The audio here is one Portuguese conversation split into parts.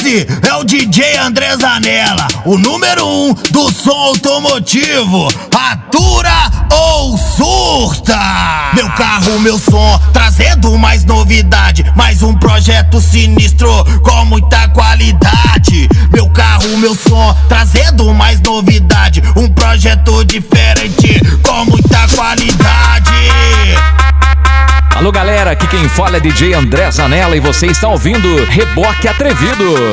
Esse é o DJ André Zanella, o número 1 do som automotivo. Atura ou surta? Meu carro, meu som, trazendo mais novidade, mais um projeto sinistro com muita qualidade. Meu carro, meu som, trazendo mais novidade, um projeto diferente com muita qualidade. Alô galera, aqui quem fala é DJ André Zanella e você está ouvindo Reboque Atrevido.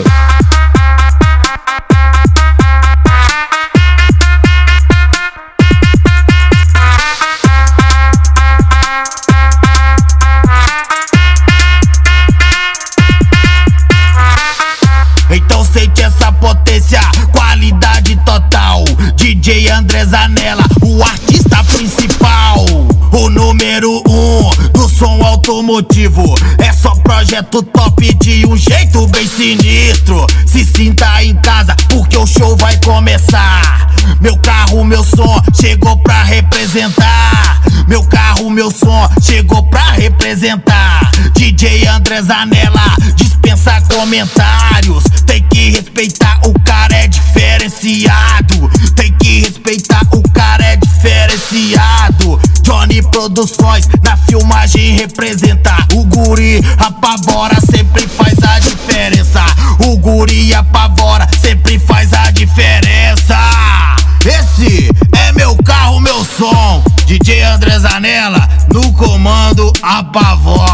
Então sente essa potência, qualidade total. DJ André Zanella, o artista principal, o número 1 do som automotivo. É só projeto top de um jeito bem sinistro. Se sinta em casa porque o show vai começar. Meu carro, meu som, chegou pra representar. Meu carro, meu som, chegou pra representar. DJ André Zanella, dispensa comentários. Tem que respeitar, o cara é diferenciado. Tem que respeitar, o cara é diferenciado. Johnny Produções, na filmagem representar. O guri apavora, sempre faz a diferença. O guri apavora, sempre faz a diferença. Esse é meu carro, meu som. DJ André Zanella, no comando apavora.